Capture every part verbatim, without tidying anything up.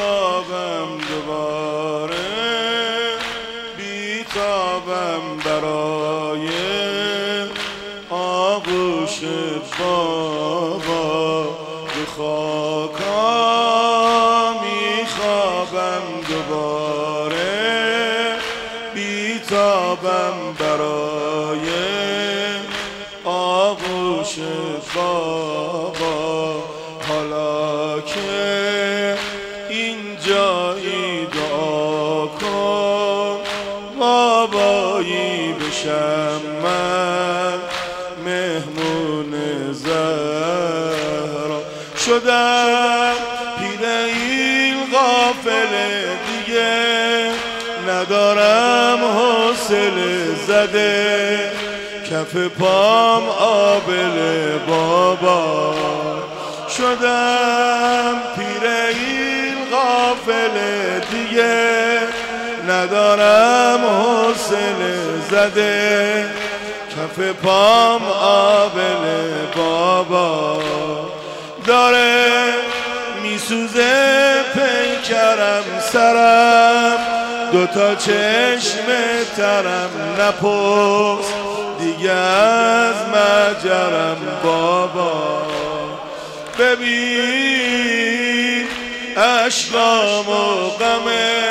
میخوابم دوباره، بیتابم برای آغوش بابا. رو خاکا میخوابم دوباره، بیتابم برای آغوش بابا. حالا که اینجایی دعا کن بابایی بشم من مهمون زهرا. شدم پیره این غافل دیگه، ندارم حوصله زده کف پام آبله بابا. شدم پیره این غافل دیگه، ندارم حوصله زده کف پام آبله بابا. داره میسوزه پیکرم سرم، دوتا چشم ترم، نپرس دیگه از مجرم بابا. ببین اشکامو غمه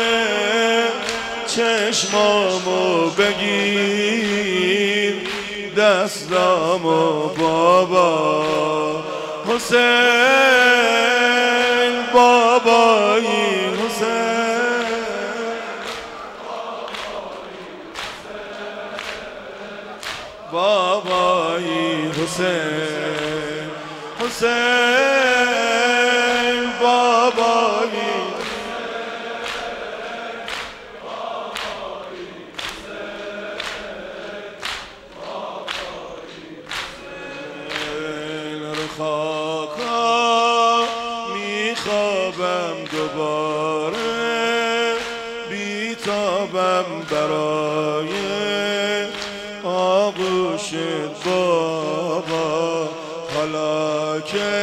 چشمامو بگیر دستامو بابا. حسین بابایی حسین، بابایی حسین، حسین بابایی. خاکا میخوابم دوباره، بیتابم برای آغوش بابا. حالا که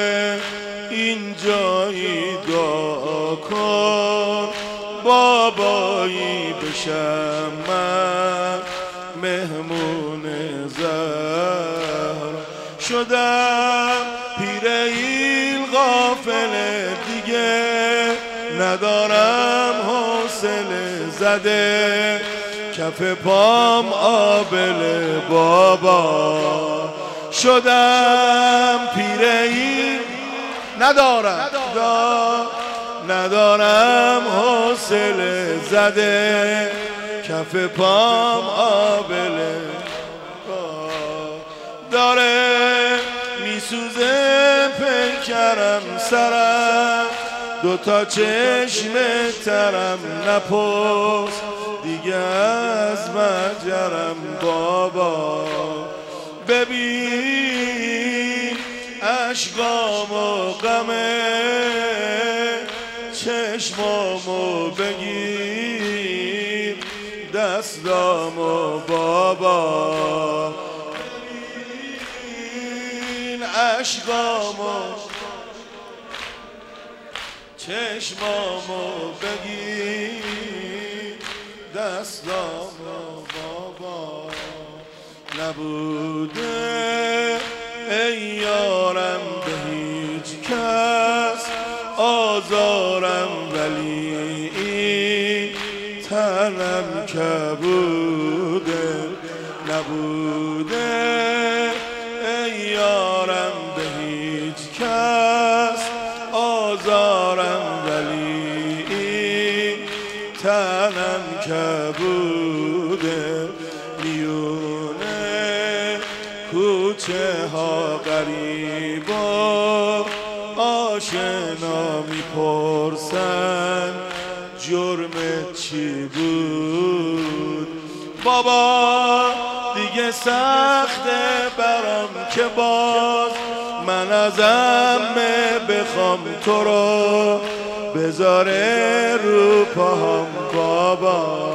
اینجایی دعا کن بابایی بشم من مهمون زهرا. شدم پیره این غافل دیگه، ندارم حوصله زده کف پام آبله بابا. شدم پیره این ندارم ندارم حوصله زده کف پام آبله. داره میسوزه پیکرم سرم، دوتا چشم ترم، نپرس دیگه از مجرم بابا. ببین اشکامو غمه چشمامو بگیر دستامو بابا. اشکامو چشمامو بگیر دستامو بابا. نبوده ای یارم به هیچ کس آزارم، ولی این تنم کبوده. نبوده ای یارم به هیچ کس آزارم، ولی این تنم کبوده. میونه کوچه ها غریبا آشنا میپرسن جرمت چی بود بابا. دیگه سخته برام که باز من از عمه بخوام تو رو بذاره رو پاهم بابا.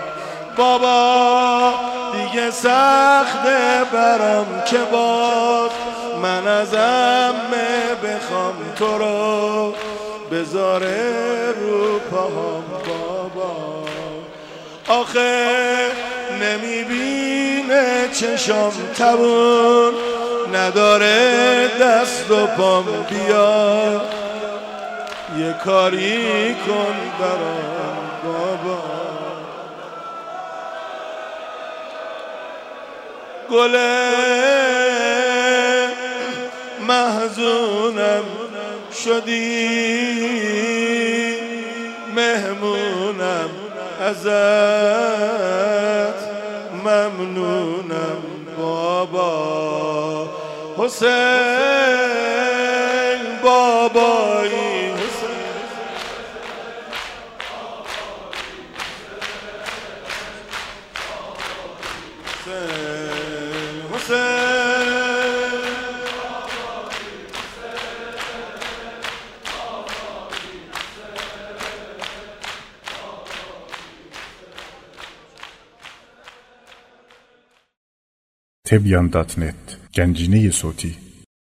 بابا دیگه سخته برام که باز من از عمه بخوام تو رو بذاره رو پاهم بابا. آخه نمیبینه چشم تبون نداره دست و پام، بیا یه کاری کن برام بابا. گل محزونم شدی مهمونم ازت ممنونم بابا. حسین بابایی حسین حسین تبیان دات نت گنجینه صوتی